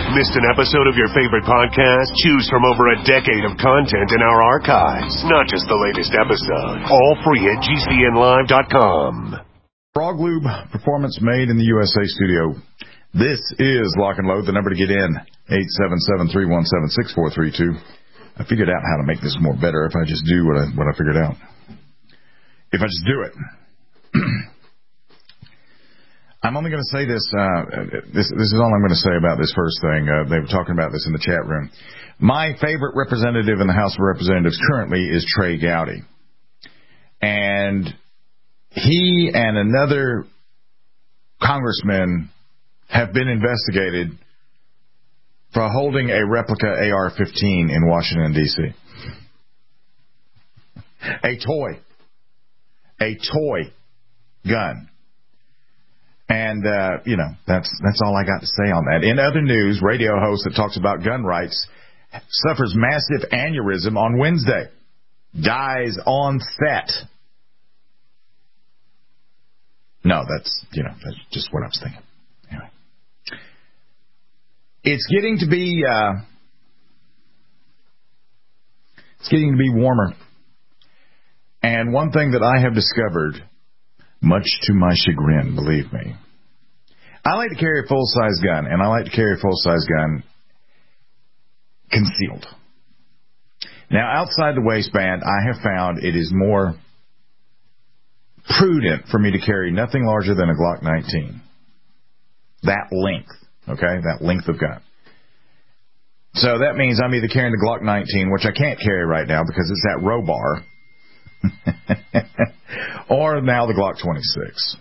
Missed an episode of your favorite podcast? Choose from over a decade of content in our archives. Not just the latest episode. All free at GCNlive.com. Frog Lube Performance Made in the USA studio. This is Lock and Load. The number to get in, 877-317-6432. I figured out how to make this more better if I just do what I figured out. If I just do it. I'm only going to say this. This is all I'm going to say about this first thing. They were talking about this in the chat room. My favorite representative in the House of Representatives currently is Trey Gowdy. And he and another congressman have been investigated for holding a replica AR-15 in Washington, D.C. A toy gun. And, that's all I got to say on that. In other news, radio host that talks about gun rights suffers massive aneurysm on Wednesday. Dies on set. No, that's just what I was thinking. Anyway. It's getting to be warmer. And one thing that I have discovered, much to my chagrin, believe me, I like to carry a full-size gun, and I like to carry a full-size gun concealed. Now, outside the waistband, I have found it is more prudent for me to carry nothing larger than a Glock 19. That length, okay? That length of gun. So that means I'm either carrying the Glock 19, which I can't carry right now because it's that row bar, or now the Glock 26.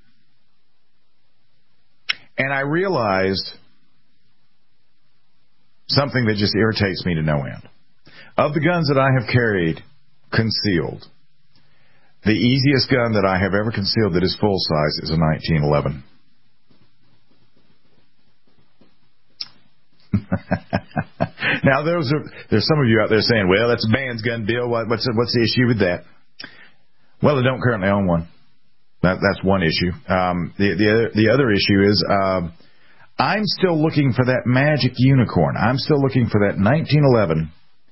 And I realized something that just irritates me to no end. Of the guns that I have carried concealed, the easiest gun that I have ever concealed that is full size is a 1911. Now there's some of you out there saying, "Well, that's a man's gun, Bill. What's the issue with that?" Well, I don't currently own one. That's one issue. The other issue is I'm still looking for that magic unicorn. I'm still looking for that 1911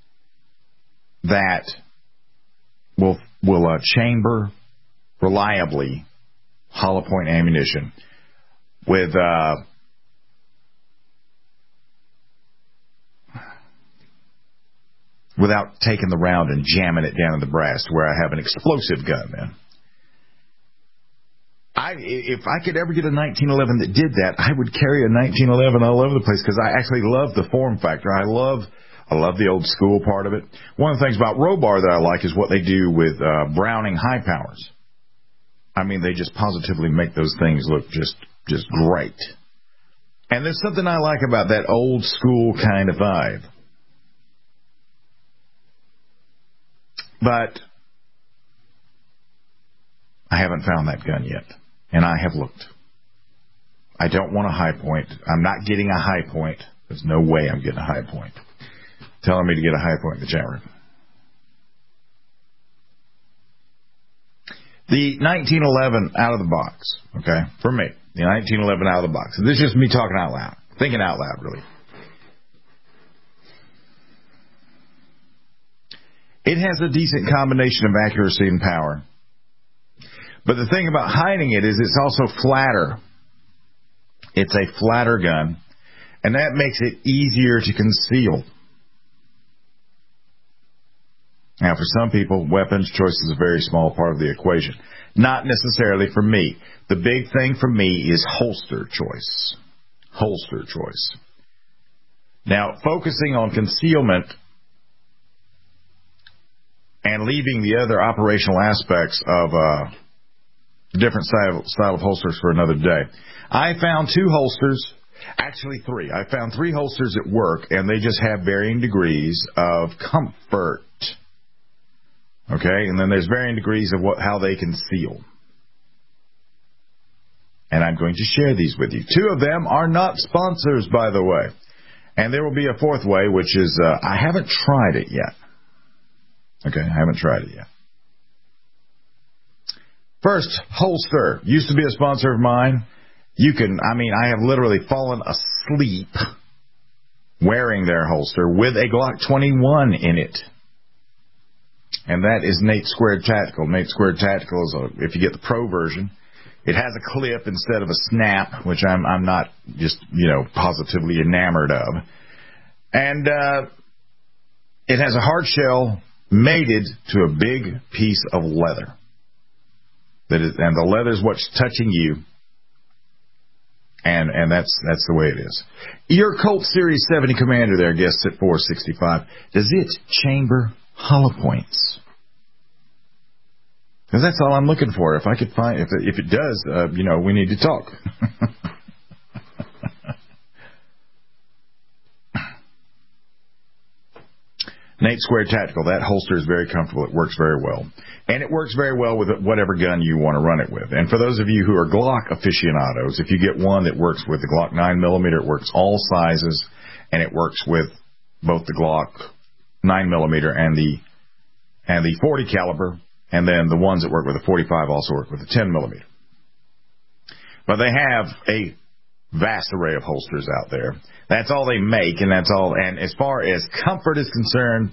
that will chamber reliably hollow point ammunition with without taking the round and jamming it down in the brass to where I have an explosive gun, man. If I could ever get a 1911 that did that, I would carry a 1911 all over the place because I actually love the form factor. I love the old school part of it. One of the things about Robar that I like is what they do with Browning high powers. I mean, they just positively make those things look just great. And there's something I like about that old school kind of vibe. But I haven't found that gun yet. And I have looked. I don't want a high point. I'm not getting a high point. There's no way I'm getting a high point. Telling me to get a high point in the chat room. The 1911 out of the box, okay, for me, the 1911 out of the box. And this is just me talking out loud, thinking out loud, really. It has a decent combination of accuracy and power. But the thing about hiding it is it's also flatter. It's a flatter gun, and that makes it easier to conceal. Now, for some people, weapons choice is a very small part of the equation. Not necessarily for me. The big thing for me is holster choice. Holster choice. Now, focusing on concealment and leaving the other operational aspects of different style of holsters for another day. I found 2 holsters, actually 3. I found 3 holsters at work, and they just have varying degrees of comfort. Okay, and then there's varying degrees of how they conceal. And I'm going to share these with you. 2 of them are not sponsors, by the way. And there will be a 4th way, which is, I haven't tried it yet. Okay, I haven't tried it yet. First, holster. Used to be a sponsor of mine. I have literally fallen asleep wearing their holster with a Glock 21 in it. And that is Nate Squared Tactical. Nate Squared Tactical is, if you get the pro version, it has a clip instead of a snap, which I'm not just, positively enamored of. And it has a hard shell mated to a big piece of leather. And the leather is what's touching you. And that's the way it is. Your Colt Series 70 Commander there, guests at 465. Does it chamber hollow points? Because that's all I'm looking for. If I could find, if it does, we need to talk. Nate Squared Tactical. That holster is very comfortable. It works very well. And it works very well with whatever gun you want to run it with. And for those of you who are Glock aficionados, if you get one that works with the Glock 9mm, it works all sizes, and it works with both the Glock 9mm and the 40 caliber, and then the ones that work with the 45 also work with the 10mm. But they have a vast array of holsters out there. That's all they make, and that's all. And as far as comfort is concerned,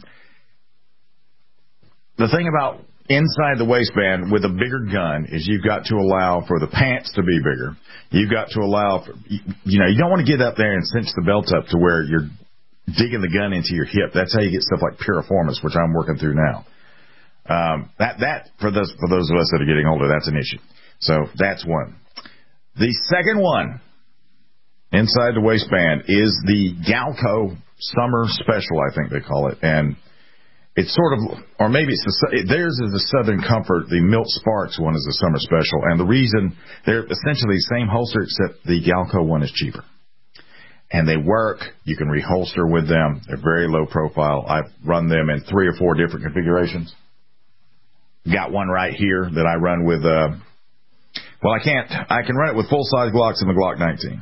the thing about inside the waistband with a bigger gun is you've got to allow for the pants to be bigger. You've got to allow for, you don't want to get up there and cinch the belt up to where you're digging the gun into your hip. That's how you get stuff like piriformis, which I'm working through now. That for those of us that are getting older, that's an issue. So that's one. The second one inside the waistband is the Galco Summer Special, I think they call it, and it's sort of, or maybe theirs is the Southern Comfort. The Milt Sparks one is the Summer Special, and the reason they're essentially the same holster except the Galco one is cheaper. And they work. You can reholster with them. They're very low profile. I've run them in 3 or 4 different configurations. Got one right here that I run with, I can run it with full-size Glocks and the Glock 19.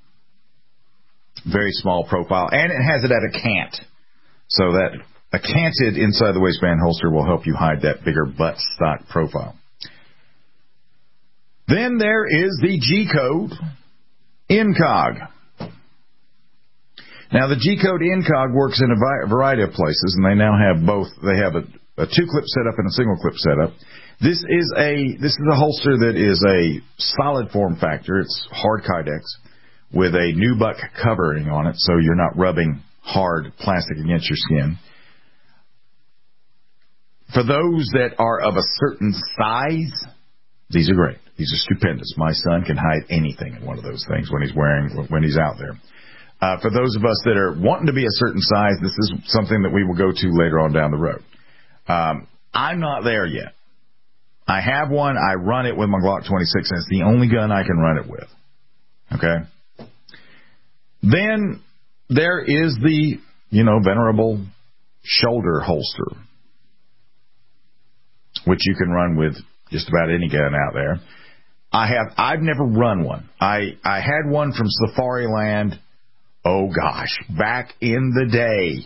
Very small profile. And it has it at a cant. So that a canted inside the waistband holster will help you hide that bigger butt stock profile. Then there is the G-Code Incog. Now, the G-Code Incog works in a variety of places, and they now have both. They have a 2-clip setup and a single-clip setup. This is a holster that is a solid form factor. It's hard Kydex with a nubuck covering on it, so you're not rubbing hard plastic against your skin. For those that are of a certain size, these are great. These are stupendous. My son can hide anything in one of those things when he's out there. For those of us that are wanting to be a certain size, this is something that we will go to later on down the road. I'm not there yet. I have one. I run it with my Glock 26, and it's the only gun I can run it with. Okay? Then there is the, venerable shoulder holster, which you can run with just about any gun out there. I've never run one. I had one from Safariland, back in the day.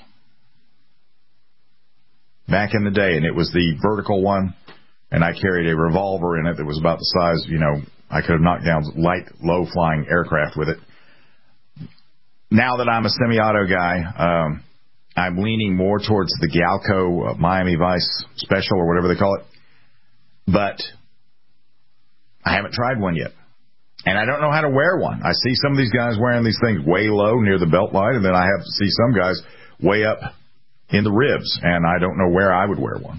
And it was the vertical one, and I carried a revolver in it that was about the size, I could have knocked down light, low-flying aircraft with it. Now that I'm a semi-auto guy, I'm leaning more towards the Galco Miami Vice Special or whatever they call it. But I haven't tried one yet. And I don't know how to wear one. I see some of these guys wearing these things way low near the belt line, and then I have to see some guys way up in the ribs, and I don't know where I would wear one.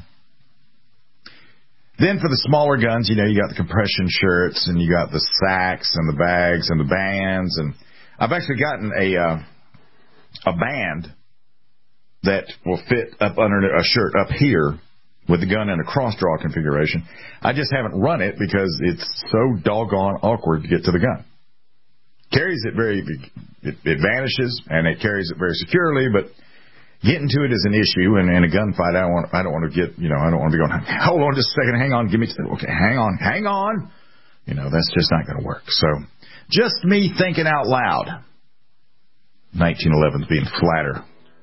Then for the smaller guns, you got the compression shirts, and you got the sacks and the bags and the bands, and I've actually gotten a band that will fit up under a shirt up here with the gun in a cross-draw configuration. I just haven't run it because it's so doggone awkward to get to the gun. Carries it it vanishes, and it carries it very securely, but getting to it is an issue, and in a gunfight, I don't want to get, I don't want to be going, hold on just a second, hang on, okay, hang on. That's just not going to work. So, just me thinking out loud. 1911's being flatter.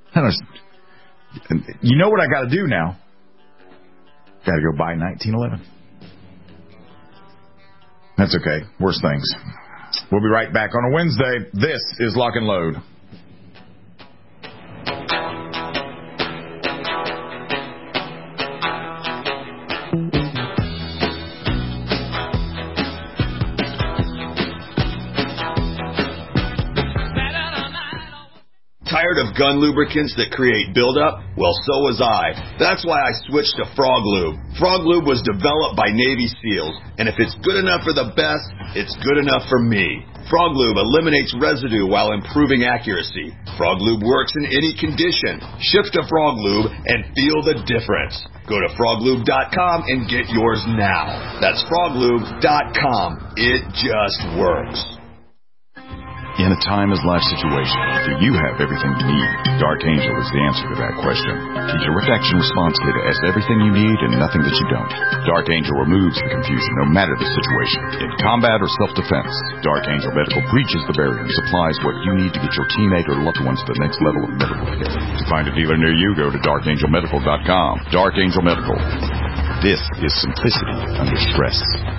You know what I got to do now? Got to go buy 1911. That's okay. Worse things. We'll be right back on a Wednesday. This is Lock and Load. Tired of gun lubricants that create buildup? Well, so was I. That's why I switched to Frog Lube. Frog Lube was developed by Navy SEALs, and if it's good enough for the best, it's good enough for me. Frog Lube eliminates residue while improving accuracy. Frog Lube works in any condition. Shift to Frog Lube and feel the difference. Go to froglube.com and get yours now. That's froglube.com. It just works. In a time-as-life situation, do you have everything you need? Dark Angel is the answer to that question. Your Protection Response Kit has everything you need and nothing that you don't. Dark Angel removes the confusion no matter the situation. In combat or self-defense, Dark Angel Medical breaches the barrier and supplies what you need to get your teammate or loved ones to the next level of medical care. To find a dealer near you, go to darkangelmedical.com. Dark Angel Medical. This is simplicity under stress.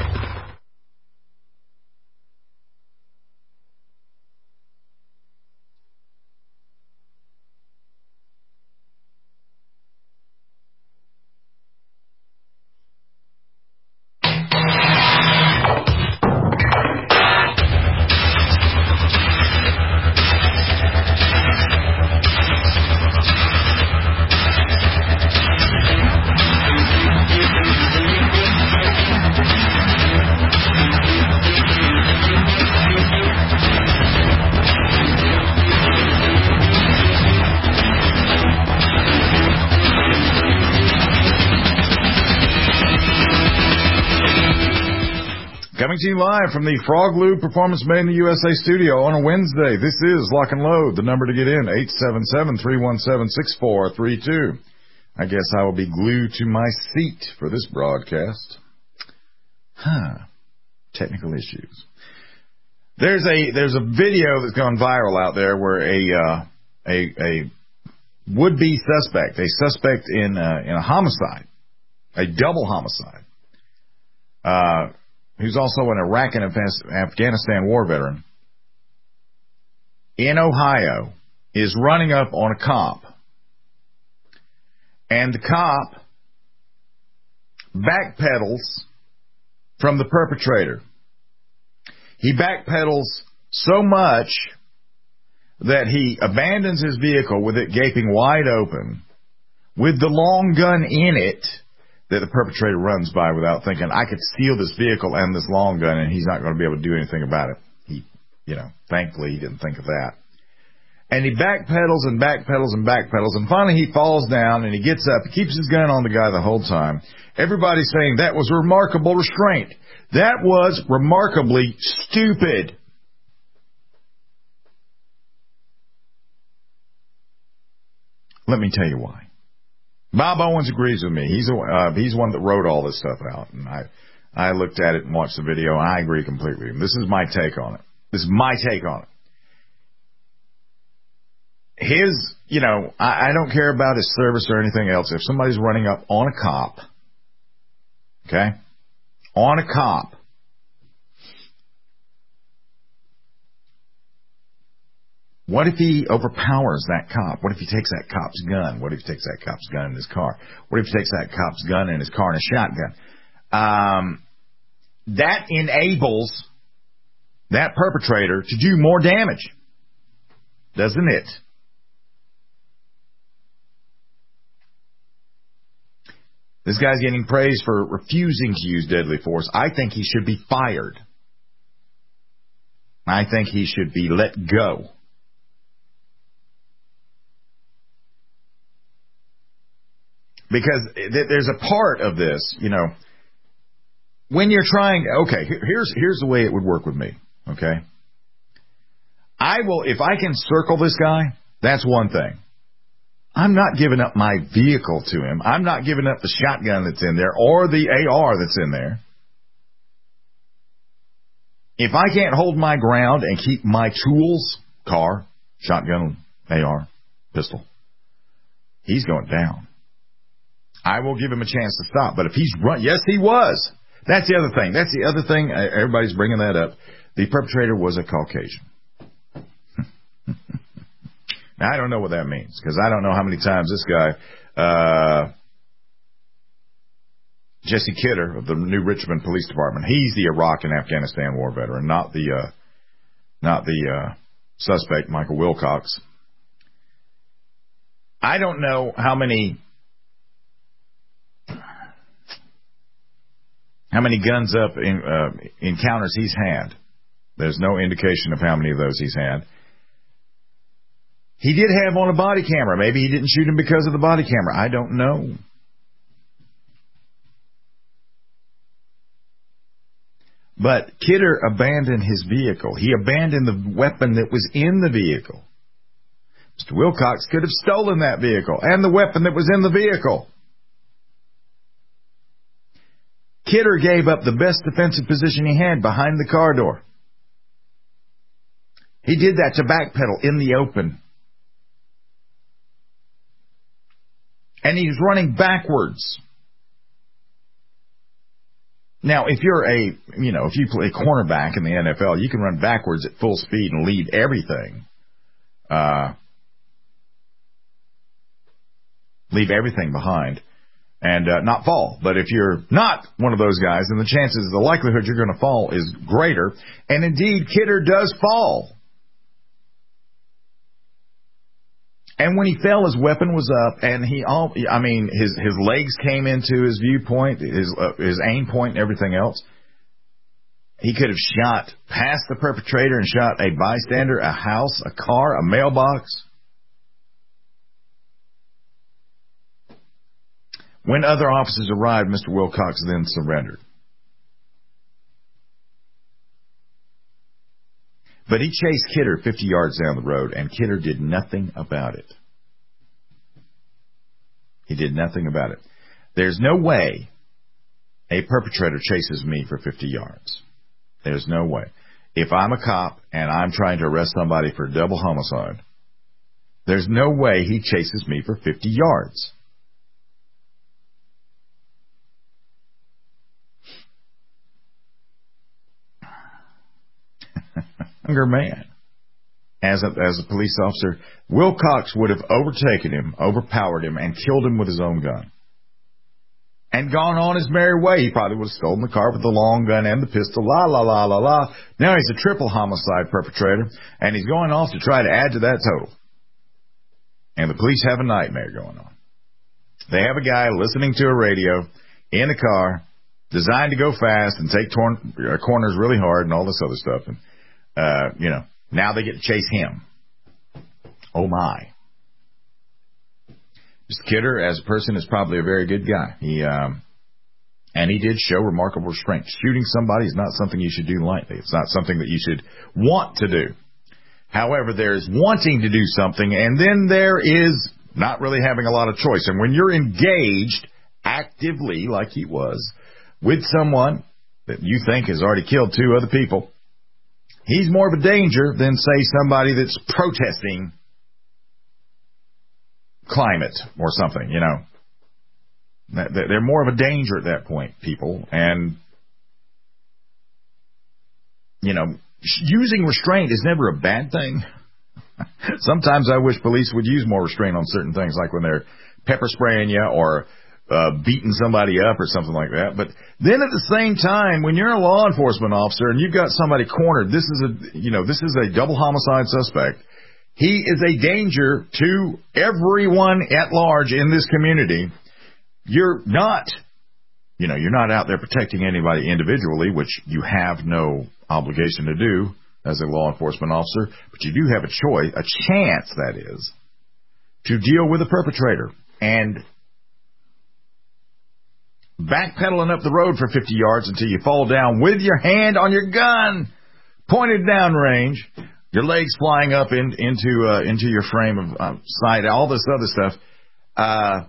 Coming to you live from the Frog Lube Performance Made in the USA studio on a Wednesday. This is Lock and Load. The number to get in, 877-317-6432. I guess I will be glued to my seat for this broadcast. Technical issues. There's a video that's gone viral out there where a would-be suspect, a suspect in a homicide, a double homicide, who's also an Iraq and Afghanistan war veteran, in Ohio, is running up on a cop. And the cop backpedals from the perpetrator. He backpedals so much that he abandons his vehicle with it gaping wide open, with the long gun in it, that the perpetrator runs by without thinking, I could steal this vehicle and this long gun and he's not going to be able to do anything about it. Thankfully he didn't think of that. And he backpedals and backpedals and backpedals, and finally he falls down and he gets up. He keeps his gun on the guy the whole time. Everybody's saying that was remarkable restraint. That was remarkably stupid. Let me tell you why. Bob Owens agrees with me. He's one that wrote all this stuff out, and I looked at it and watched the video, and I agree completely. This is my take on it. I don't care about his service or anything else. If somebody's running up on a cop, okay, on a cop, what if he overpowers that cop? What if he takes that cop's gun? What if he takes that cop's gun in his car? What if he takes that cop's gun in his car and a shotgun? That enables that perpetrator to do more damage, doesn't it? This guy's getting praise for refusing to use deadly force. I think he should be fired. I think he should be let go. Because there's a part of this, when you're trying, okay, here's the way it would work with me, okay? If I can circle this guy, that's one thing. I'm not giving up my vehicle to him. I'm not giving up the shotgun that's in there or the AR that's in there. If I can't hold my ground and keep my tools, car, shotgun, AR, pistol, he's going down. I will give him a chance to stop. But if he's run, yes, he was. That's the other thing. Everybody's bringing that up. The perpetrator was a Caucasian. Now, I don't know what that means, because I don't know how many times this guy, Jesse Kidder of the New Richmond Police Department, he's the Iraq and Afghanistan war veteran, not the suspect, Michael Wilcox. I don't know how many guns up encounters he's had. There's no indication of how many of those he's had. He did have on a body camera. Maybe he didn't shoot him because of the body camera. I don't know. But Kidder abandoned his vehicle. He abandoned the weapon that was in the vehicle. Mr. Wilcox could have stolen that vehicle and the weapon that was in the vehicle. Kidder gave up the best defensive position he had behind the car door. He did that to backpedal in the open. And he's running backwards. Now, if you're if you play cornerback in the NFL, you can run backwards at full speed and leave everything. Leave everything behind and not fall. But if you're not one of those guys, then the likelihood you're going to fall is greater. And indeed, Kidder does fall. And when he fell, his weapon was up, and his legs came into his viewpoint, his aim point, and everything else. He could have shot past the perpetrator and shot a bystander, a house, a car, a mailbox. When other officers arrived, Mr. Wilcox then surrendered. But he chased Kidder 50 yards down the road, and Kidder did nothing about it. He did nothing about it. There's no way a perpetrator chases me for 50 yards. There's no way. If I'm a cop and I'm trying to arrest somebody for double homicide, there's no way he chases me for 50 yards. Younger man. As a police officer, Wilcox would have overtaken him, overpowered him, and killed him with his own gun. And gone on his merry way. He probably would have stolen the car with the long gun and the pistol. La, la, la, la, la. Now he's a triple homicide perpetrator, and he's going off to try to add to that total. And the police have a nightmare going on. They have a guy listening to a radio in a car designed to go fast and take corners really hard and all this other stuff. And now they get to chase him. Oh, my. Mr. Kidder, as a person, is probably a very good guy. And he did show remarkable restraint. Shooting somebody is not something you should do lightly. It's not something that you should want to do. However, there's wanting to do something, and then there is not really having a lot of choice. And when you're engaged actively, like he was, with someone that you think has already killed 2 other people, he's more of a danger than, say, somebody that's protesting climate or something, They're more of a danger at that point, people. And, using restraint is never a bad thing. Sometimes I wish police would use more restraint on certain things, like when they're pepper spraying you or beating somebody up or something like that. But then at the same time, when you're a law enforcement officer and you've got somebody cornered, this is a double homicide suspect. He is a danger to everyone at large in this community. You're not out there protecting anybody individually, which you have no obligation to do as a law enforcement officer, but you do have a chance, that is, to deal with a perpetrator. And backpedaling up the road for 50 yards until you fall down with your hand on your gun, pointed down range, your legs flying up into your frame of sight, all this other stuff,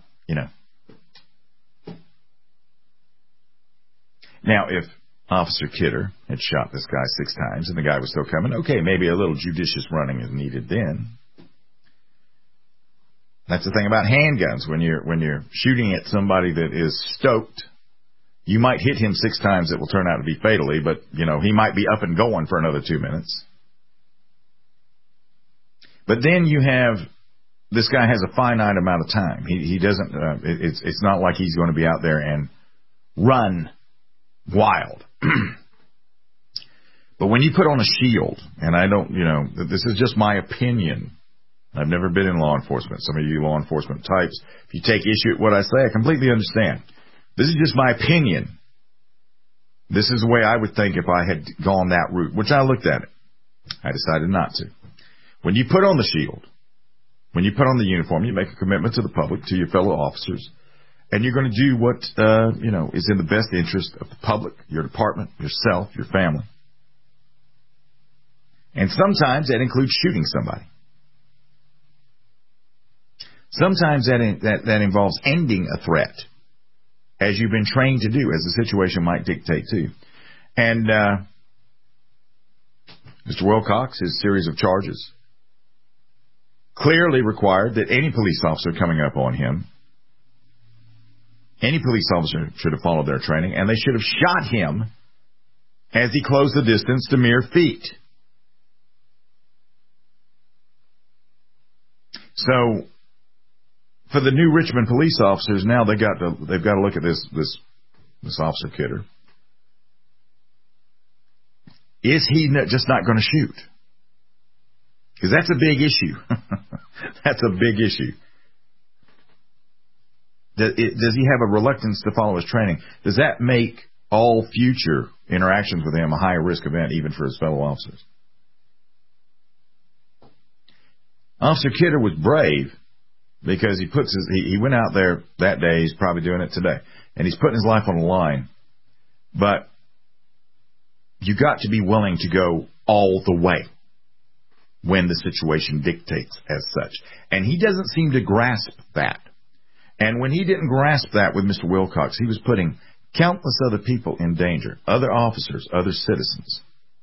Now, if Officer Kidder had shot this guy 6 times and the guy was still coming, okay, maybe a little judicious running is needed then. That's the thing about handguns. When you're shooting at somebody that is stoked, you might hit him 6 times. It will turn out to be fatally, but, he might be up and going for another 2 minutes. But then you have, this guy has a finite amount of time. He doesn't, it's not like he's going to be out there and run wild. But when you put on a shield, and I don't, this is just my opinion, I've never been in law enforcement. Some of you law enforcement types, if you take issue with what I say, I completely understand. This is just my opinion. This is the way I would think if I had gone that route, which I looked at it. I decided not to. When you put on the shield, when you put on the uniform, you make a commitment to the public, to your fellow officers, and you're going to do what, is in the best interest of the public, your department, yourself, your family. And sometimes that includes shooting somebody. Sometimes that involves ending a threat, as you've been trained to do, as the situation might dictate to. And Mr. Wilcox, his series of charges, clearly required that any police officer coming up on him, any police officer should have followed their training, and they should have shot him as he closed the distance to mere feet. So, for the new Richmond police officers, now they've got to look at this officer Kidder. Is he just not going to shoot? Because that's a big issue. That's a big issue. Does he have a reluctance to follow his training? Does that make all future interactions with him a high risk event, even for his fellow officers? Officer Kidder was brave because he went out there that day. He's probably doing it today, and he's putting his life on the line. But you got to be willing to go all the way when the situation dictates as such. And he doesn't seem to grasp that. And when he didn't grasp that with Mr. Wilcox, he was putting countless other people in danger, other officers, other citizens.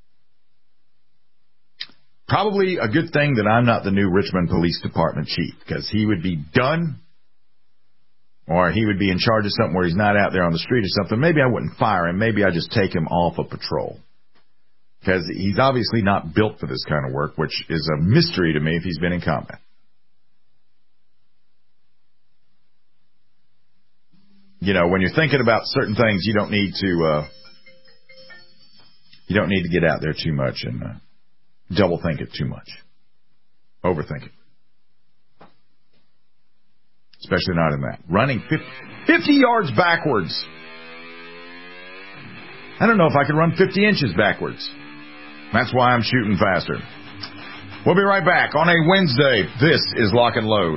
Probably a good thing that I'm not the new Richmond Police Department chief, because he would be done, or he would be in charge of something where he's not out there on the street or something. Maybe I wouldn't fire him. Maybe I just take him off of patrol, because he's obviously not built for this kind of work, which is a mystery to me if he's been in combat. When you're thinking about certain things, you don't need to get out there too much and double think it too much, overthink it, especially not in that. Running 50 yards backwards. I don't know if I could run 50 inches backwards. That's why I'm shooting faster. We'll be right back on a Wednesday. This is Lock and Load.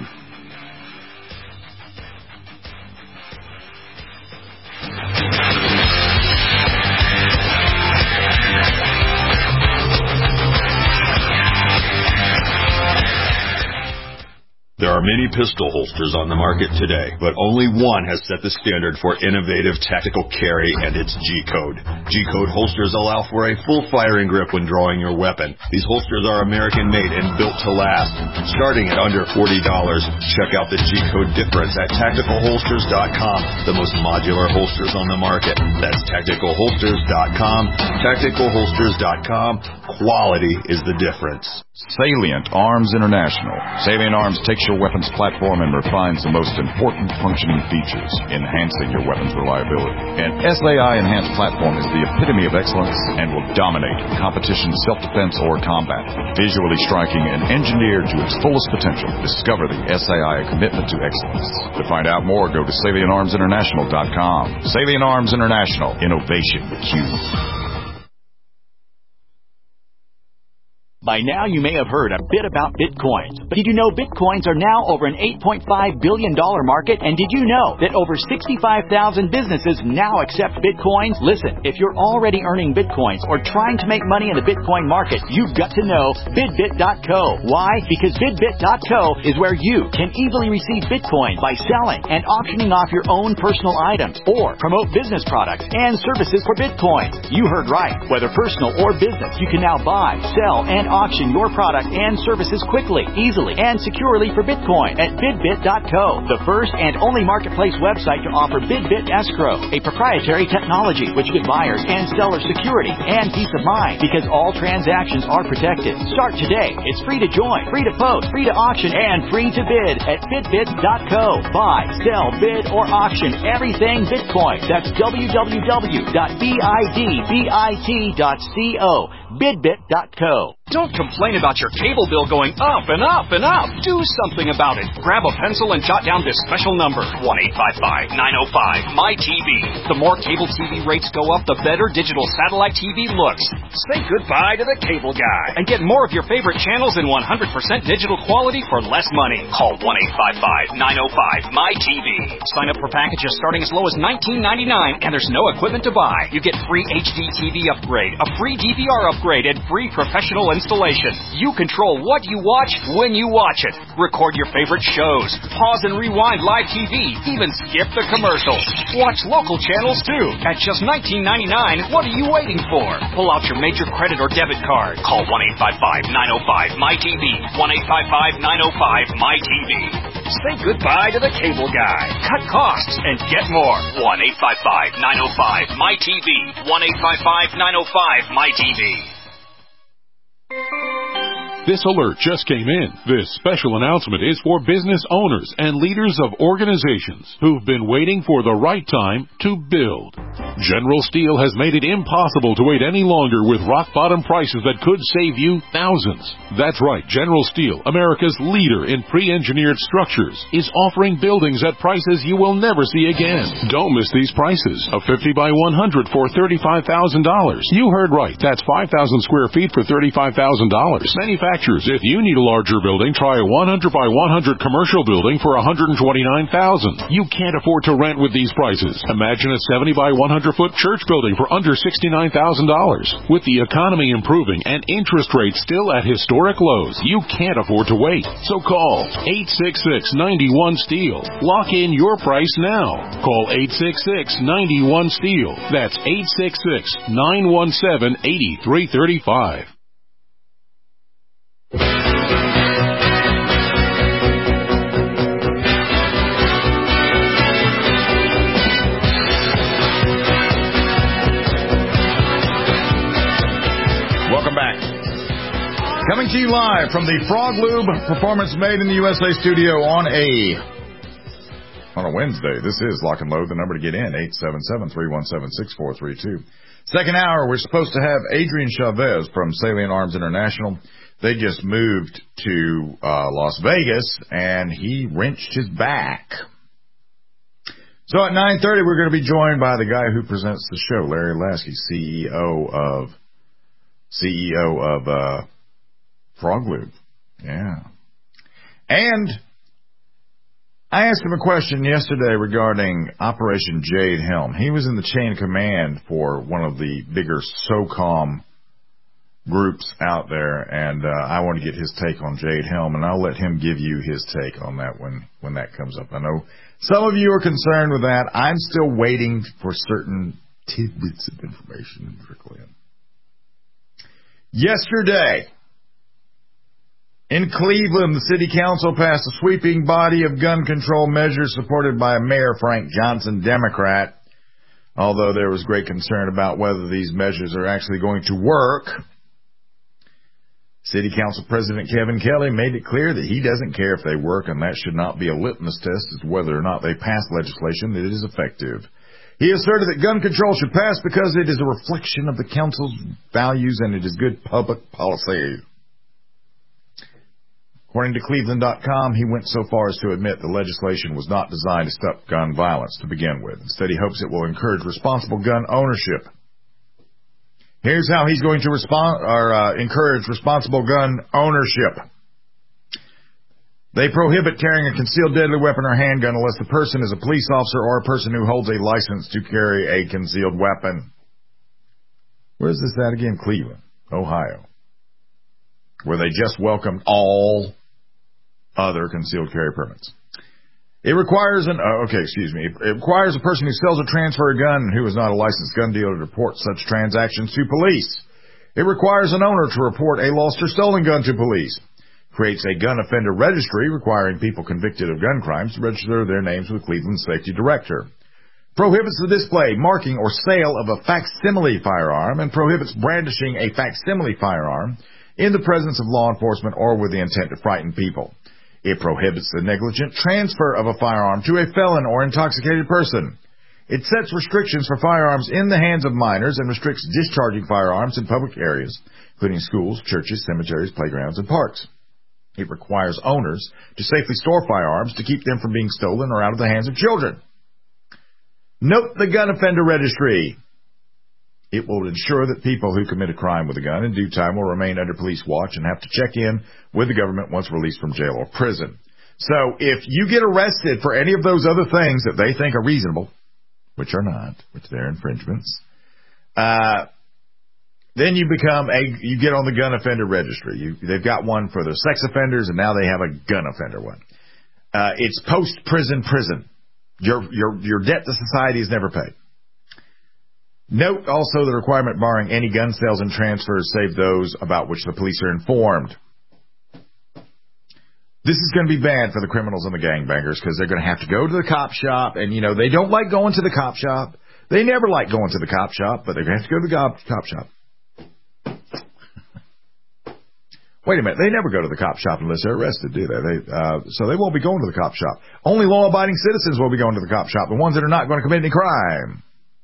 There are many pistol holsters on the market today, but only one has set the standard for innovative tactical carry, and it's G-Code. G-Code holsters allow for a full firing grip when drawing your weapon. These holsters are American-made and built to last. Starting at under $40, check out the G-Code difference at TacticalHolsters.com, the most modular holsters on the market. That's TacticalHolsters.com. TacticalHolsters.com. Quality is the difference. Salient Arms International. Salient Arms takes your weapons platform and refines the most important functioning features, enhancing your weapons reliability. An SAI enhanced platform is the epitome of excellence and will dominate competition, self-defense, or combat. Visually striking and engineered to its fullest potential, discover the SAI commitment to excellence. To find out more, go to SalientArmsInternational.com. Salient Arms International. Innovation Q. By now, you may have heard a bit about Bitcoins. But did you know Bitcoins are now over an $8.5 billion market? And did you know that over 65,000 businesses now accept Bitcoins? Listen, if you're already earning Bitcoins or trying to make money in the Bitcoin market, you've got to know BidBit.co. Why? Because BidBit.co is where you can easily receive Bitcoin by selling and auctioning off your own personal items or promote business products and services for Bitcoin. You heard right. Whether personal or business, you can now buy, sell, and auction your product and services quickly, easily, and securely for Bitcoin at BidBit.co, the first and only marketplace website to offer BidBit Escrow, a proprietary technology which gives buyers and sellers security and peace of mind because all transactions are protected. Start today. It's free to join, free to post, free to auction, and free to bid at BidBit.co. Buy, sell, bid, or auction everything Bitcoin. That's www.bidbit.co. Bidbit.co. Don't complain about your cable bill going up and up and up. Do something about it. Grab a pencil and jot down this special number, 1-855-905-MY-TV. The more cable TV rates go up, the better digital satellite TV looks. Say goodbye to the cable guy and get more of your favorite channels in 100% digital quality for less money. Call 1-855-905-MY-TV. Sign up for packages starting as low as $19.99, and there's no equipment to buy. You get free HD TV upgrade, a free DVR upgrade, and free professional installation. You control what you watch when you watch it. Record your favorite shows. Pause and rewind live TV. Even skip the commercials. Watch local channels too. At just $19.99, what are you waiting for? Pull out your major credit or debit card. Call 1-855-905-MY-TV. 1-855-905-MY-TV. Say goodbye to the cable guy. Cut costs and get more. 1-855-905-MY-TV. 1-855-905-MY-TV. This alert just came in. This special announcement is for business owners and leaders of organizations who've been waiting for the right time to build. General Steel has made it impossible to wait any longer with rock-bottom prices that could save you thousands. That's right, General Steel, America's leader in pre-engineered structures, is offering buildings at prices you will never see again. Don't miss these prices. A 50 by 100 for $35,000. You heard right. That's 5,000 square feet for $35,000. Manufacturers, if you need a larger building, try a 100 by 100 commercial building for $129,000. You can't afford to rent with these prices. Imagine a 70 by 100 foot church building for under $69,000. With the economy improving and interest rates still at historic lows, you can't afford to wait. So call 866-91-STEEL. Lock in your price now. Call 866-91-STEEL. That's 866-917-8335. Welcome back. Coming to you live from the Frog Lube Performance Made in the USA studio on a Wednesday. This is Lock and Load. The number to get in, 877-317-6432. Second hour, we're supposed to have Adrian Chavez from Salient Arms International. They just moved to Las Vegas, and he wrenched his back. So at 9:30, we're going to be joined by the guy who presents the show, Larry Lasky, CEO of Frog Lube. Yeah. And I asked him a question yesterday regarding Operation Jade Helm. He was in the chain of command for one of the bigger SOCOM groups out there, and I want to get his take on Jade Helm, and I'll let him give you his take on that when that comes up. I know some of you are concerned with that. I'm still waiting for certain tidbits of information to trickle in. Yesterday, in Cleveland, the city council passed a sweeping body of gun control measures supported by Mayor Frank Johnson, Democrat, although there was great concern about whether these measures are actually going to work. City Council President Kevin Kelly made it clear that he doesn't care if they work, and that should not be a litmus test as to whether or not they pass legislation that is effective. He asserted that gun control should pass because it is a reflection of the council's values and it is good public policy. According to Cleveland.com, he went so far as to admit the legislation was not designed to stop gun violence to begin with. Instead, he hopes it will encourage responsible gun ownership. Here's how he's going to encourage responsible gun ownership. They prohibit carrying a concealed deadly weapon or handgun unless the person is a police officer or a person who holds a license to carry a concealed weapon. Where's this at again? Cleveland, Ohio, where they just welcomed all other concealed carry permits. It requires It requires a person who sells or transfers a gun who is not a licensed gun dealer to report such transactions to police. It requires an owner to report a lost or stolen gun to police. Creates a gun offender registry requiring people convicted of gun crimes to register their names with Cleveland Safety Director. Prohibits the display, marking, or sale of a facsimile firearm, and prohibits brandishing a facsimile firearm in the presence of law enforcement or with the intent to frighten people. It prohibits the negligent transfer of a firearm to a felon or intoxicated person. It sets restrictions for firearms in the hands of minors and restricts discharging firearms in public areas, including schools, churches, cemeteries, playgrounds, and parks. It requires owners to safely store firearms to keep them from being stolen or out of the hands of children. Note the gun offender registry. It will ensure that people who commit a crime with a gun in due time will remain under police watch and have to check in with the government once released from jail or prison. So if you get arrested for any of those other things that they think are reasonable, which are not, which they're infringements, then you get on the gun offender registry. They've got one for the sex offenders, and now they have a gun offender one. It's post-prison. Your debt to society is never paid. Note also the requirement barring any gun sales and transfers save those about which the police are informed. This is going to be bad for the criminals and the gangbangers because they're going to have to go to the cop shop, and, they don't like going to the cop shop. They never like going to the cop shop, but they're going to have to go to the cop shop. Wait a minute, they never go to the cop shop unless they're arrested, do they? So they won't be going to the cop shop. Only law-abiding citizens will be going to the cop shop, the ones that are not going to commit any crime.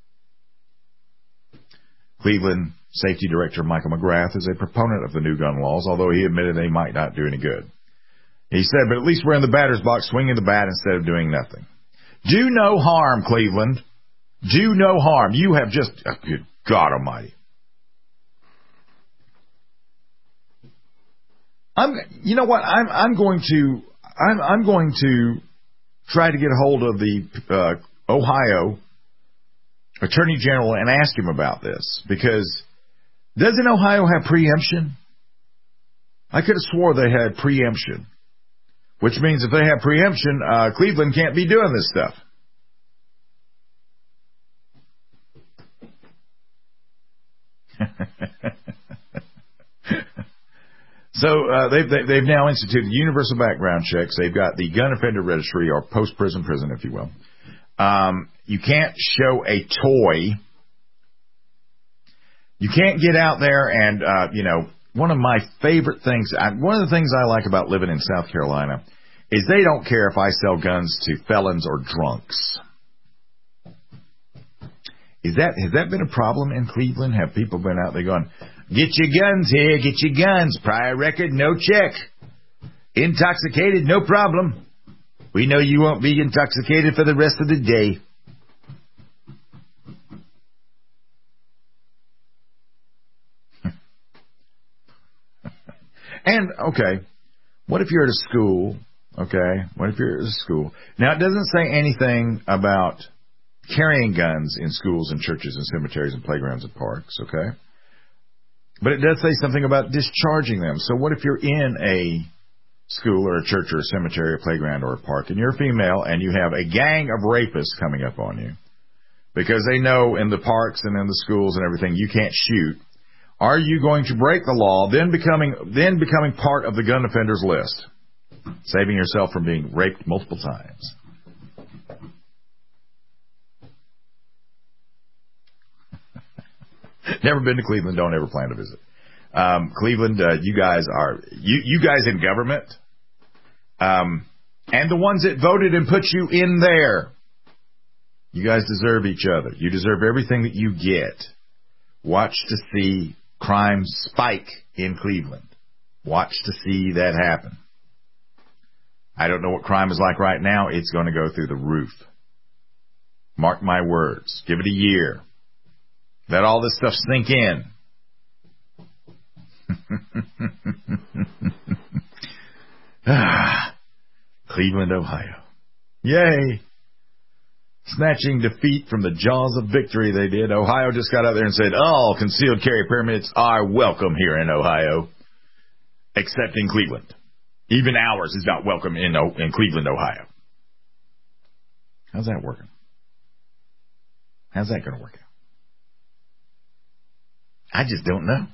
Cleveland Safety Director Michael McGrath is a proponent of the new gun laws, although he admitted they might not do any good. He said, but at least we're in the batter's box swinging the bat instead of doing nothing. Do no harm, Cleveland. Do no harm. You have just, good God almighty. You know what? I'm going to try to get a hold of the Ohio Attorney General and ask him about this, because doesn't Ohio have preemption? I could have swore they had preemption, which means if they have preemption, Cleveland can't be doing this stuff. So they've now instituted universal background checks. They've got the gun offender registry, or post-prison, if you will. You can't show a toy. You can't get out there and, one of my favorite things, one of the things I like about living in South Carolina is they don't care if I sell guns to felons or drunks. Has that been a problem in Cleveland? Have people been out there going, get your guns here, get your guns, prior record, no check. Intoxicated, no problem. We know you won't be intoxicated for the rest of the day. And, okay, what if you're at a school, okay? What if you're at a school? Now, it doesn't say anything about carrying guns in schools and churches and cemeteries and playgrounds and parks, okay? But it does say something about discharging them. So what if you're in a school or a church or a cemetery or a playground or a park, and you're a female and you have a gang of rapists coming up on you because they know in the parks and in the schools and everything you can't shoot? Are you going to break the law, then becoming part of the gun offenders list, saving yourself from being raped multiple times? Never been to Cleveland. Don't ever plan to visit. Cleveland, you guys in government, and the ones that voted and put you in there, you guys deserve each other. You deserve everything that you get. Watch to see crime spike in Cleveland. Watch to see that happen. I don't know what crime is like right now. It's going to go through the roof. Mark my words. Give it a year. Let all this stuff sink in. Cleveland, Ohio. Yay. Snatching defeat from the jaws of victory, they did. Ohio just got out there and said, all concealed carry permits are welcome here in Ohio, except in Cleveland. Even ours is not welcome in Cleveland, Ohio. How's that working? How's that going to work out? I just don't know.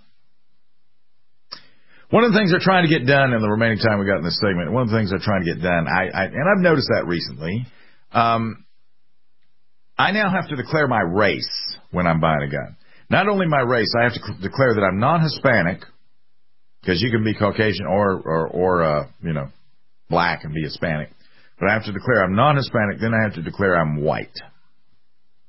One of the things they're trying to get done in the remaining time we got in this segment, one of the things they're trying to get done, and I've noticed that recently, I now have to declare my race when I'm buying a gun. Not only my race, I have to declare that I'm non-Hispanic, because you can be Caucasian or black and be Hispanic. But I have to declare I'm non-Hispanic, then I have to declare I'm white.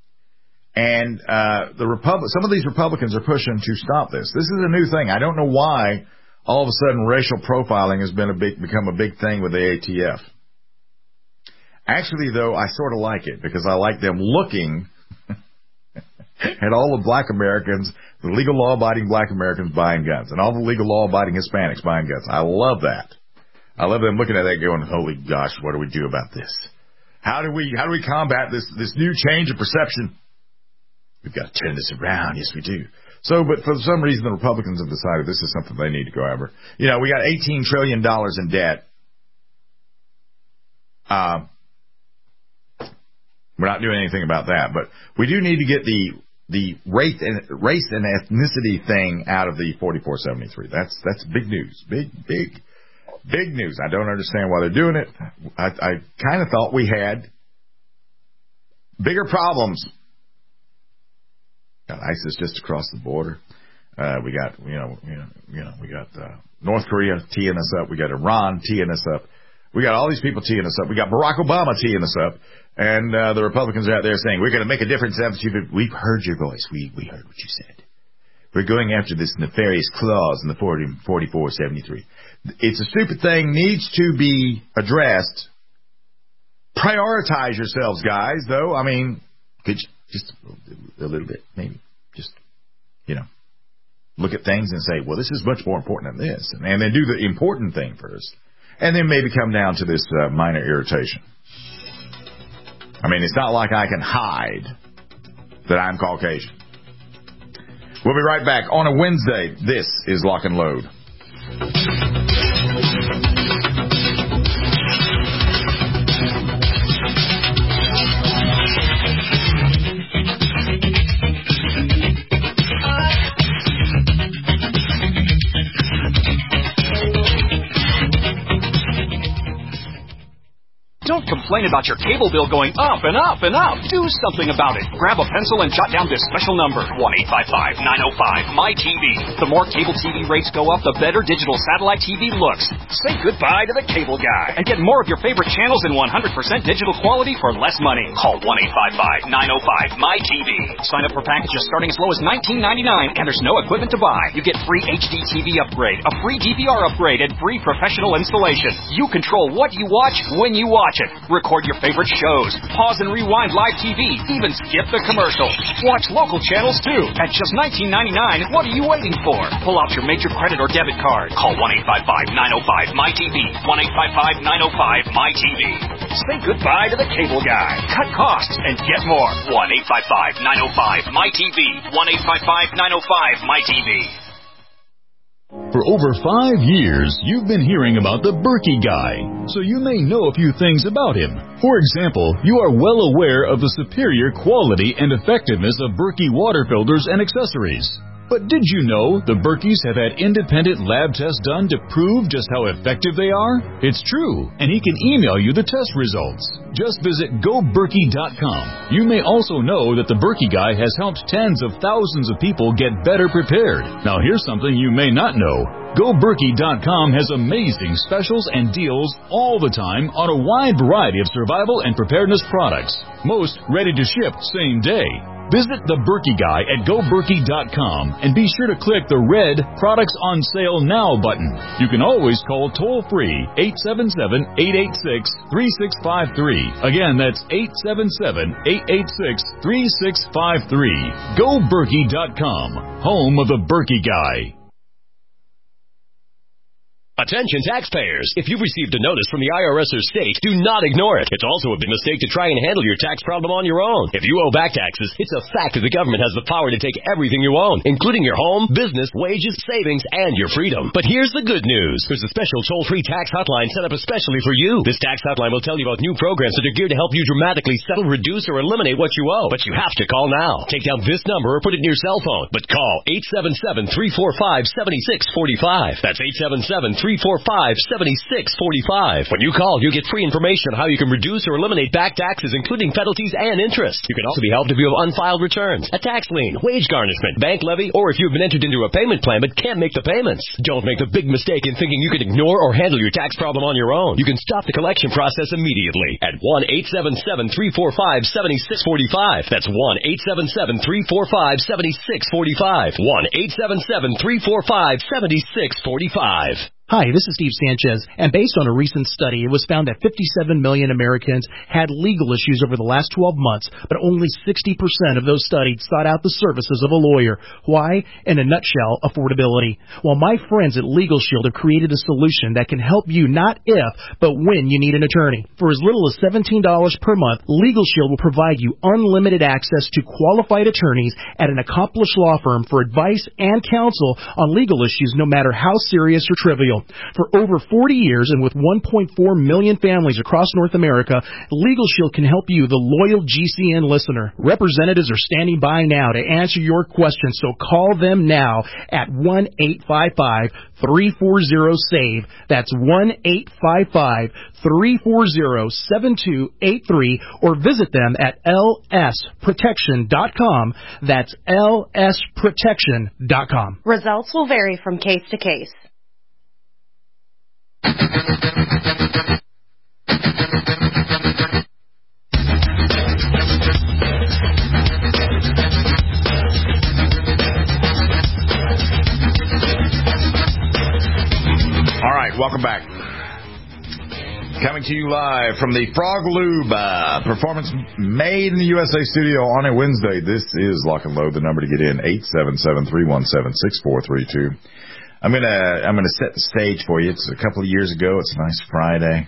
And some of these Republicans are pushing to stop this. This is a new thing. I don't know why all of a sudden racial profiling has become a big thing with the ATF. Actually, though, I sort of like it because I like them looking at all the black Americans, the legal law-abiding black Americans buying guns, and all the legal law-abiding Hispanics buying guns. I love that. I love them looking at that going, holy gosh, what do we do about this? How do we combat this new change of perception? We've got to turn this around. Yes, we do. So, but for some reason, the Republicans have decided this is something they need to go over. You know, we got $18 trillion in debt. We're not doing anything about that, but we do need to get the race and ethnicity thing out of the 4473. That's big news. Big news. I don't understand why they're doing it. I kind of thought we had bigger problems. Got ISIS just across the border. We got we got North Korea teeing us up. We got Iran teeing us up. We got all these people teeing us up. We got Barack Obama teeing us up. And the Republicans are out there saying, we're going to make a difference. We've heard your voice. We heard what you said. We're going after this nefarious clause in the 4473. It's a stupid thing, needs to be addressed. Prioritize yourselves, guys, though. I mean, could you just a little bit, maybe. Just, look at things and say, well, this is much more important than this. And then do the important thing first. And then maybe come down to this minor irritation. I mean, it's not like I can hide that I'm Caucasian. We'll be right back on a Wednesday. This is Lock and Load. Don't complain about your cable bill going up and up and up. Do something about it. Grab a pencil and jot down this special number, 1-855-905-MY-TV. The more cable TV rates go up, the better digital satellite TV looks. Say goodbye to the cable guy and get more of your favorite channels in 100% digital quality for less money. Call 1-855-905-MY-TV. Sign up for packages starting as low as $19.99, and there's no equipment to buy. You get free HD TV upgrade, a free DVR upgrade, and free professional installation. You control what you watch when you watch it. Record your favorite shows. Pause and rewind live TV. Even skip the commercials. Watch local channels too. At just $19.99, what are you waiting for? Pull out your major credit or debit card. Call 1-855-905-MY-TV. 1-855-905-MY-TV. Say goodbye to the cable guy. Cut costs and get more. 1-855-905-MY-TV. 1-855-905-MY-TV. For over 5 years, you've been hearing about the Berkey Guy, so you may know a few things about him. For example, you are well aware of the superior quality and effectiveness of Berkey water filters and accessories. But did you know the Berkeys have had independent lab tests done to prove just how effective they are? It's true, and he can email you the test results. Just visit GoBerkey.com. You may also know that the Berkey Guy has helped tens of thousands of people get better prepared. Now here's something you may not know. GoBerkey.com has amazing specials and deals all the time on a wide variety of survival and preparedness products. Most ready to ship same day. Visit the Berkey Guy at GoBerkey.com and be sure to click the red Products on Sale Now button. You can always call toll-free 877-886-3653. Again, that's 877-886-3653. GoBerkey.com, home of the Berkey Guy. Attention taxpayers. If you've received a notice from the IRS or state, do not ignore it. It's also a big mistake to try and handle your tax problem on your own. If you owe back taxes, it's a fact that the government has the power to take everything you own, including your home, business, wages, savings, and your freedom. But here's the good news. There's a special toll-free tax hotline set up especially for you. This tax hotline will tell you about new programs that are geared to help you dramatically settle, reduce, or eliminate what you owe. But you have to call now. Take down this number or put it in your cell phone. But call 877-345-7645. That's 877-345-7645. 1-877-345-7645. When you call, you get free information on how you can reduce or eliminate back taxes, including penalties and interest. You can also be helped if you have unfiled returns, a tax lien, wage garnishment, bank levy, or if you've been entered into a payment plan but can't make the payments. Don't make the big mistake in thinking you can ignore or handle your tax problem on your own. You can stop the collection process immediately at 1-877-345-7645. That's 1-877-345-7645. 1-877-345-7645. Hi, this is Steve Sanchez, and based on a recent study, it was found that 57 million Americans had legal issues over the last 12 months, but only 60% of those studied sought out the services of a lawyer. Why? In a nutshell, affordability. Well, my friends at Legal Shield have created a solution that can help you not if, but when you need an attorney. For as little as $17 per month, Legal Shield will provide you unlimited access to qualified attorneys at an accomplished law firm for advice and counsel on legal issues, no matter how serious or trivial. For over 40 years and with 1.4 million families across North America, Legal Shield can help you, the loyal GCN listener. Representatives are standing by now to answer your questions, so call them now at 1-855-340-SAVE. That's 1-855-340-7283, or visit them at lsprotection.com. That's lsprotection.com. Results will vary from case to case. All right, welcome back. Coming to you live from the Frog Lube Performance Made in the USA studio on a Wednesday. This is Lock and Load. The number to get in, 877-317-6432. I'm gonna set the stage for you. It's a couple of years ago. It's a nice Friday.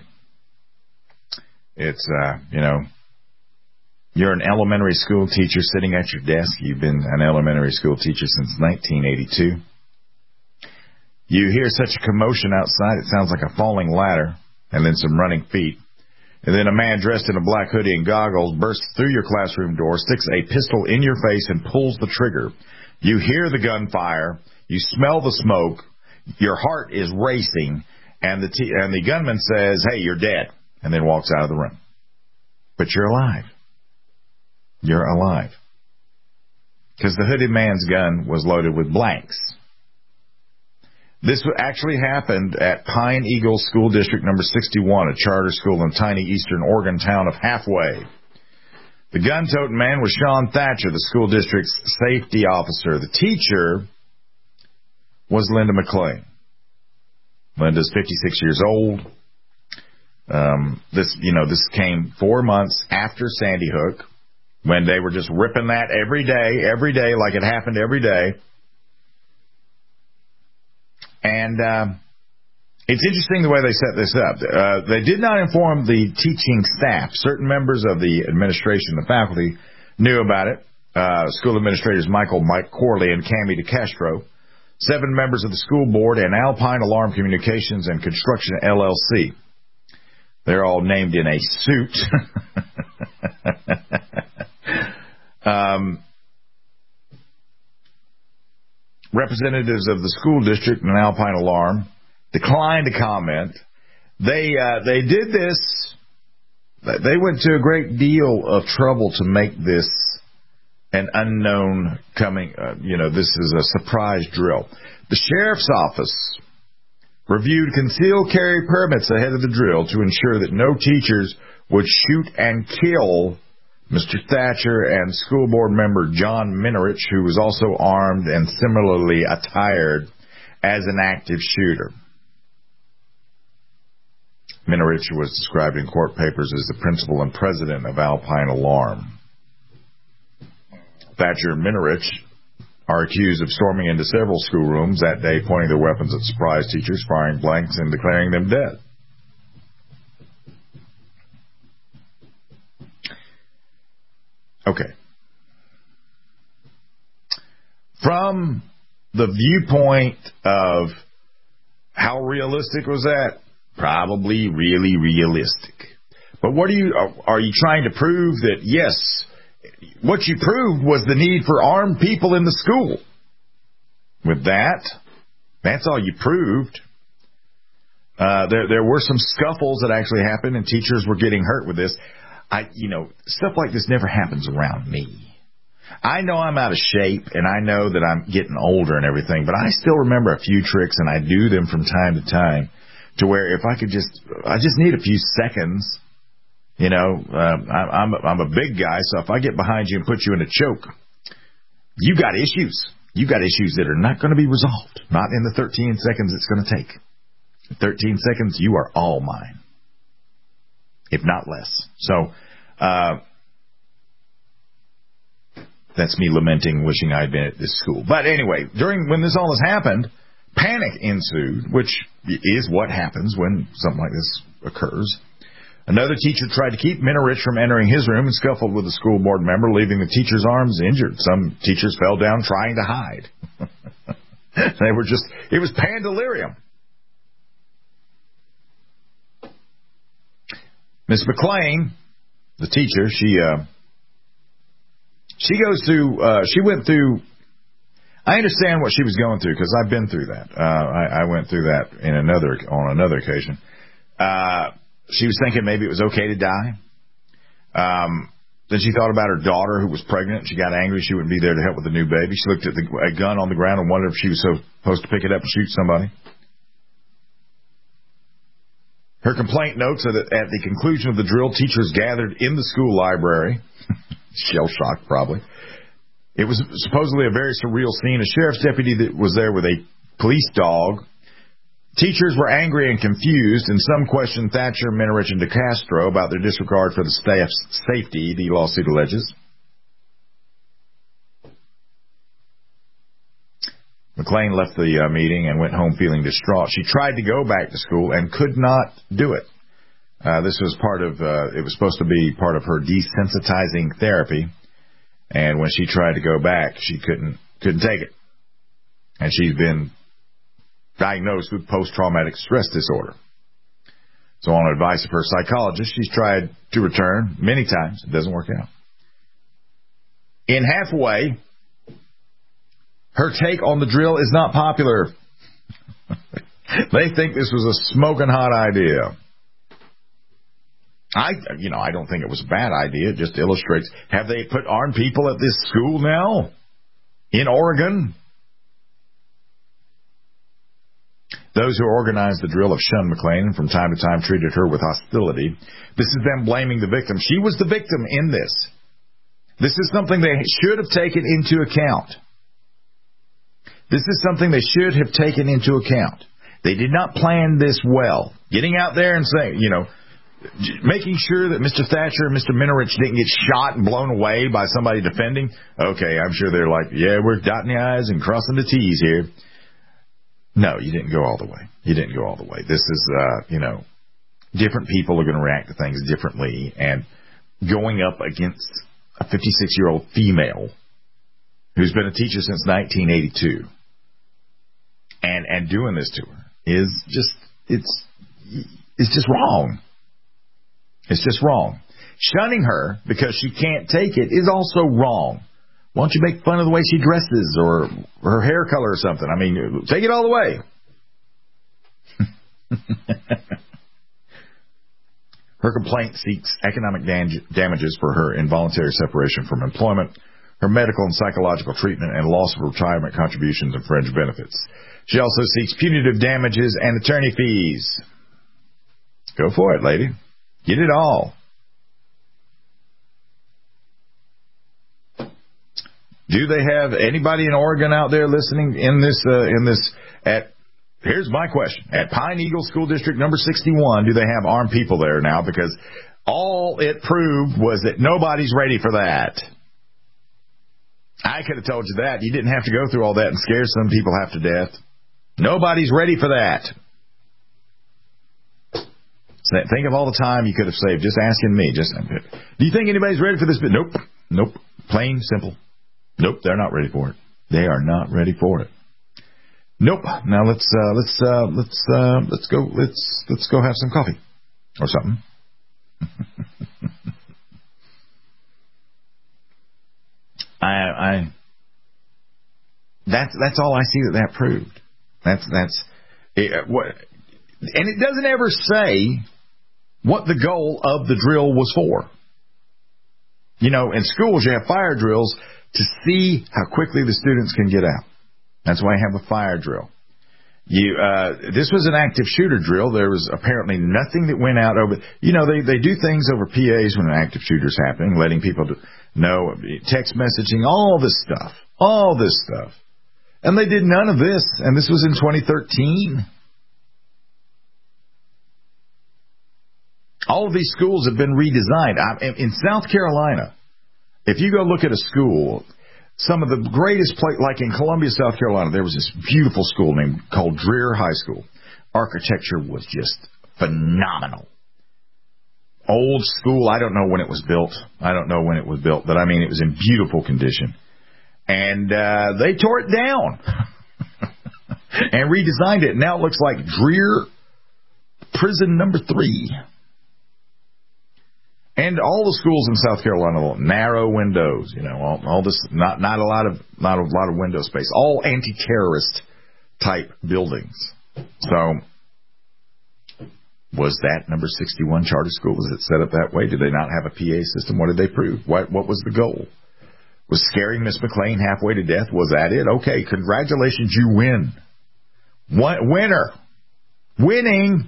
It's you're an elementary school teacher sitting at your desk. You've been an elementary school teacher since 1982. You hear such a commotion outside. It sounds like a falling ladder and then some running feet. And then a man dressed in a black hoodie and goggles bursts through your classroom door, sticks a pistol in your face, and pulls the trigger. You hear the gunfire. You smell the smoke. Your heart is racing, and the gunman says, "Hey, you're dead," and then walks out of the room. But you're alive. You're alive. Because the hooded man's gun was loaded with blanks. This actually happened at Pine Eagle School District number 61, a charter school in tiny eastern Oregon town of Halfway. The gun-toting man was Sean Thatcher, the school district's safety officer. The teacher was Linda McClain. Linda's 56 years old. This came 4 months after Sandy Hook, when they were just ripping that every day, like it happened every day. And it's interesting the way they set this up. They did not inform the teaching staff. Certain members of the administration, the faculty, knew about it. School administrators Mike Corley and Cammie DeCastro. 7 members of the school board, and Alpine Alarm Communications and Construction LLC. They're all named in a suit. Representatives of the school district and Alpine Alarm declined to comment. They did this. They went to a great deal of trouble to make this an unknown coming. This is a surprise drill. The sheriff's office reviewed concealed carry permits ahead of the drill to ensure that no teachers would shoot and kill Mr. Thatcher and school board member John Minorich, who was also armed and similarly attired as an active shooter. Minorich was described in court papers as the principal and president of Alpine Alarm. Thatcher and Minorich are accused of storming into several schoolrooms that day, pointing their weapons at surprise teachers, firing blanks, and declaring them dead. Okay. From the viewpoint of how realistic was that? Probably really realistic. But what are you trying to prove? That yes, what you proved was the need for armed people in the school. With that, that's all you proved. There were some scuffles that actually happened, and teachers were getting hurt with this. Stuff like this never happens around me. I know I'm out of shape, and I know that I'm getting older and everything, but I still remember a few tricks, and I do them from time to time, to where if I just need a few seconds. I'm a big guy, so if I get behind you and put you in a choke, you got issues. You got issues that are not going to be resolved. Not in the 13 seconds it's going to take. In 13 seconds, you are all mine, if not less. So, that's me lamenting, wishing I'd been at this school. But anyway, when this all has happened, panic ensued, which is what happens when something like this occurs. Another teacher tried to keep Minorich from entering his room and scuffled with a school board member, leaving the teacher's arms injured. Some teachers fell down trying to hide. It was pandilirium. Miss McLean, the teacher, she went through, I understand what she was going through because I've been through that. I went through that on another occasion. She was thinking maybe it was okay to die. Then she thought about her daughter who was pregnant. She got angry she wouldn't be there to help with the new baby. She looked at a gun on the ground and wondered if she was supposed to pick it up and shoot somebody. Her complaint notes that at the conclusion of the drill, teachers gathered in the school library. Shell-shocked, probably. It was supposedly a very surreal scene. A sheriff's deputy that was there with a police dog. Teachers were angry and confused, and some questioned Thatcher, Minorich, and DeCastro about their disregard for the staff's safety, the lawsuit alleges. McLean left the meeting and went home feeling distraught. She tried to go back to school and could not do it. This was it was supposed to be part of her desensitizing therapy, and when she tried to go back, she couldn't take it. And she's been diagnosed with post-traumatic stress disorder. So on advice of her psychologist, she's tried to return many times. It doesn't work out. In Halfway, her take on the drill is not popular. They think this was a smoking hot idea. I don't think it was a bad idea. It just illustrates, have they put armed people at this school now? In Oregon? Those who organized the drill have shunned McLean and from time to time treated her with hostility. This is them blaming the victim. She was the victim in this. This is something they should have taken into account. This is something they should have taken into account. They did not plan this well. Getting out there and saying, making sure that Mr. Thatcher and Mr. Minorich didn't get shot and blown away by somebody defending. Okay, I'm sure they're like, yeah, we're dotting the I's and crossing the T's here. No, you didn't go all the way. You didn't go all the way. This is, different people are going to react to things differently. And going up against a 56-year-old female who's been a teacher since 1982 and doing this to her is just, it's just wrong. It's just wrong. Shunning her because she can't take it is also wrong. Why don't you make fun of the way she dresses or her hair color or something? I mean, take it all the way. Her complaint seeks economic damages for her involuntary separation from employment, her medical and psychological treatment, and loss of retirement contributions and fringe benefits. She also seeks punitive damages and attorney fees. Go for it, lady. Get it all. Do they have anybody in Oregon out there listening in this here's my question. At Pine Eagle School District number 61, do they have armed people there now? Because all it proved was that nobody's ready for that. I could have told you that. You didn't have to go through all that and scare some people half to death. Nobody's ready for that. So think of all the time you could have saved just asking me. Do you think anybody's ready for this? Nope. Plain, simple. Nope, they're not ready for it. They are not ready for it. Nope. Now let's go have some coffee or something. That's all I see that proved. And it doesn't ever say what the goal of the drill was for. You know, in schools, you have fire drills to see how quickly the students can get out. That's why you have a fire drill. This was an active shooter drill. There was apparently nothing that went out over. You know, they do things over PAs when an active shooter's happening, letting people know, text messaging, all this stuff. And they did none of this, and this was in 2013. All of these schools have been redesigned. In South Carolina, if you go look at a school, some of the greatest like in Columbia, South Carolina, there was this beautiful school called Dreher High School. Architecture was just phenomenal. Old school, I don't know when it was built, but I mean, it was in beautiful condition. And they tore it down and redesigned it. Now it looks like Dreher Prison number 3. And all the schools in South Carolina, narrow windows, you know, all this, not a lot of window space, all anti-terrorist type buildings. So, was that number 61 charter school? Was it set up that way? Did they not have a PA system? What did they prove? What was the goal? Was scaring Miss McLean halfway to death? Was that it? Okay, congratulations, you win. Winner. Winning.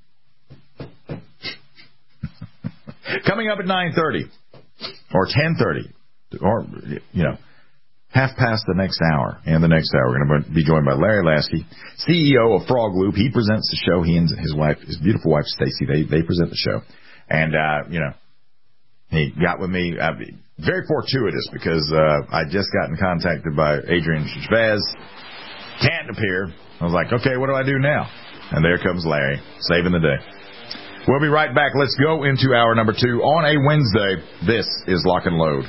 Coming up at 9:30 or 10:30 or, you know, half past the next hour. And the next hour, we're going to be joined by Larry Lasky, CEO of Frog Loop. He presents the show. He and his wife, his beautiful wife, Stacy, they present the show. And, you know, he got with me, very fortuitous because I just gotten contacted by Adrian Chavez. Can't appear. I was like, okay, what do I do now? And there comes Larry, saving the day. We'll be right back. Let's go into hour number 2 on a Wednesday. This is Lock and Load.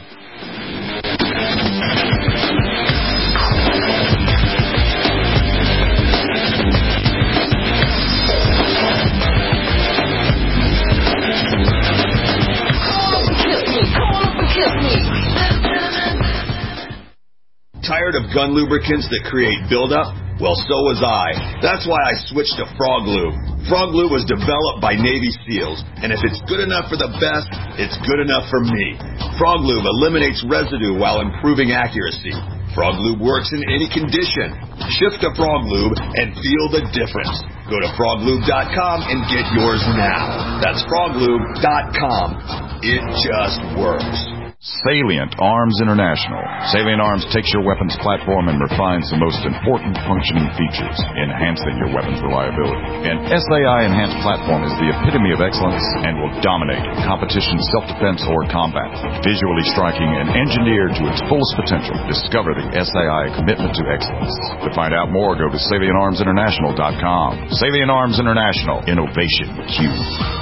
Tired of gun lubricants that create buildup? Well, so was I. That's why I switched to Frog Lube. Frog Lube was developed by Navy SEALs, and if it's good enough for the best, it's good enough for me. Frog Lube eliminates residue while improving accuracy. Frog Lube works in any condition. Shift to Frog Lube and feel the difference. Go to froglube.com and get yours now. That's froglube.com. It just works. Salient Arms International. Salient Arms takes your weapons platform and refines the most important functioning features, enhancing your weapons reliability. An SAI enhanced platform is the epitome of excellence and will dominate competition, self-defense, or combat. Visually striking and engineered to its fullest potential, discover the SAI commitment to excellence. To find out more, go to SalientArmsInternational.com. Salient Arms International. Innovation Cube.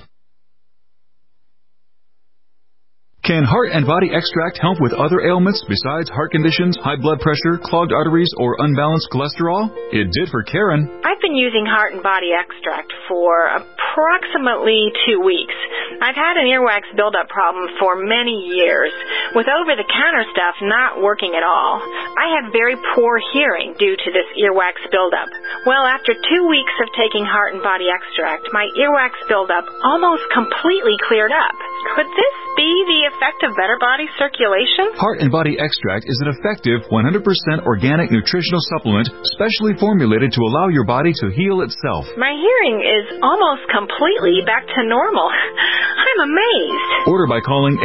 Can Heart and Body Extract help with other ailments besides heart conditions, high blood pressure, clogged arteries, or unbalanced cholesterol? It did for Karen. I've been using Heart and Body Extract for approximately 2 weeks. I've had an earwax buildup problem for many years, with over-the-counter stuff not working at all. I had very poor hearing due to this earwax buildup. Well, after 2 weeks of taking Heart and Body Extract, my earwax buildup almost completely cleared up. Could this be the effect of better body circulation? Heart and Body Extract is an effective 100% organic nutritional supplement specially formulated to allow your body to heal itself. My hearing is almost completely back to normal. I'm amazed. Order by calling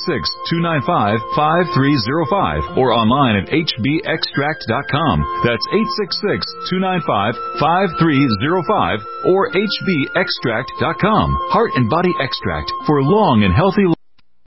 866-295-5305 or online at hbextract.com. That's 866-295-5305 or hbextract.com. Heart and Body Extract for long and healthy life.